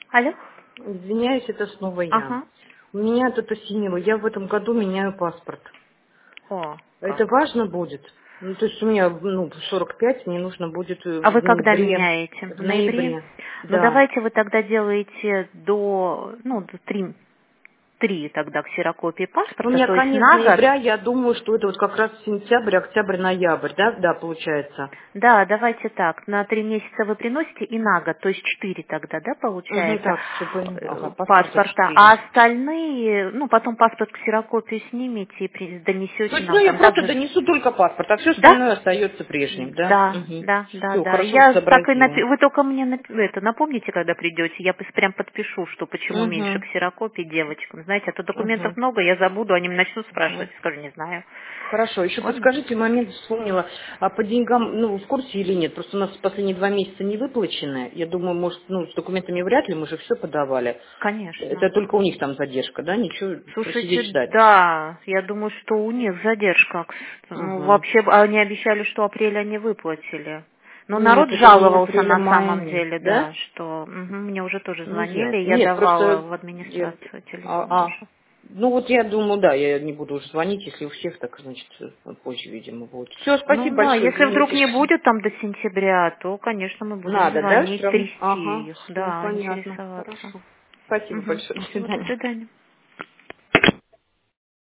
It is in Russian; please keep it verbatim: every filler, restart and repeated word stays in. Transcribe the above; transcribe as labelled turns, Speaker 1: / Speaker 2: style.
Speaker 1: Алло?
Speaker 2: Извиняюсь, это снова я.
Speaker 1: Ага.
Speaker 2: У меня тут осенило. Я в этом году меняю паспорт.
Speaker 1: О,
Speaker 2: Это
Speaker 1: как.
Speaker 2: важно будет? Ну, то есть у меня ну, сорок пять, мне нужно будет э,
Speaker 1: А вы
Speaker 2: в
Speaker 1: когда
Speaker 2: ноябре.
Speaker 1: меняете?
Speaker 2: В
Speaker 1: В ноябре?
Speaker 2: ноябре,
Speaker 1: Ну,
Speaker 2: да.
Speaker 1: давайте вы тогда делаете до, ну, до три, три тогда ксерокопии
Speaker 2: У
Speaker 1: паспорта,
Speaker 2: меня
Speaker 1: то есть
Speaker 2: конец
Speaker 1: на год.
Speaker 2: ноября, я думаю, что это вот как раз сентябрь, октябрь, ноябрь, да, да, получается.
Speaker 1: Да, давайте так, на три месяца вы приносите и на год, то есть четыре тогда, да,
Speaker 2: Угу,
Speaker 1: получается,
Speaker 2: так, все поняла. Ага,
Speaker 1: э,
Speaker 2: паспорта
Speaker 1: паспорта, а
Speaker 2: четыре.
Speaker 1: остальные, ну, потом паспорт ксерокопию снимете и при-
Speaker 2: Ну,
Speaker 1: донесете
Speaker 2: ну,
Speaker 1: нам
Speaker 2: я
Speaker 1: там
Speaker 2: просто
Speaker 1: также.
Speaker 2: донесу только паспорт, а все
Speaker 1: Да?
Speaker 2: остальное остается прежним, да?
Speaker 1: Да,
Speaker 2: Угу.
Speaker 1: да, да,
Speaker 2: Все,
Speaker 1: да.
Speaker 2: хорошо
Speaker 1: Я так и напи-
Speaker 2: сообразила.
Speaker 1: вы только мне напи- это напомните, когда придете, я пос- прям подпишу, что почему меньше
Speaker 2: Угу,
Speaker 1: ксерокопий девочкам. Знаете, а то документов
Speaker 2: угу,
Speaker 1: много, я забуду, они меня начнут
Speaker 2: угу.
Speaker 1: спрашивать, скажу, не знаю.
Speaker 2: Хорошо, еще
Speaker 1: Ладно?
Speaker 2: подскажите, момент вспомнила, а по деньгам, ну, в курсе или нет? Просто у нас последние два месяца не выплачены. Я думаю, может, ну, с документами вряд ли, мы же все подавали. Это
Speaker 1: Конечно.
Speaker 2: только у них там задержка, да? Ничего, сидеть
Speaker 1: Слушайте,
Speaker 2: ждать.
Speaker 1: да, я думаю, что у них задержка. Ну,
Speaker 2: Угу.
Speaker 1: вообще, они обещали, что апрель они выплатили. Но народ
Speaker 2: Нет, это не
Speaker 1: жаловался
Speaker 2: апреля,
Speaker 1: на
Speaker 2: мая,
Speaker 1: самом
Speaker 2: нет.
Speaker 1: деле,
Speaker 2: Да?
Speaker 1: да, что мгм, мне уже тоже
Speaker 2: Ну,
Speaker 1: звонили,
Speaker 2: ясно.
Speaker 1: я
Speaker 2: Нет,
Speaker 1: давала
Speaker 2: просто...
Speaker 1: в
Speaker 2: Я...
Speaker 1: администрацию телефон
Speaker 2: А, а.
Speaker 1: тоже.
Speaker 2: Ну, вот я думаю, да, я не буду уже звонить, если у всех, так, значит, позже, видимо, будет. Все,
Speaker 1: Ну
Speaker 2: спасибо
Speaker 1: да,
Speaker 2: большое,
Speaker 1: если вдруг
Speaker 2: извините.
Speaker 1: не будет там до сентября, то, конечно, мы будем
Speaker 2: Надо, да,
Speaker 1: звонить,
Speaker 2: прям?
Speaker 1: трясти
Speaker 2: Ага,
Speaker 1: их,
Speaker 2: все
Speaker 1: да,
Speaker 2: понятно.
Speaker 1: интересоваться.
Speaker 2: Хорошо. Спасибо
Speaker 1: Угу.
Speaker 2: большое. До
Speaker 1: Всего, до
Speaker 2: свидания.
Speaker 1: свидания.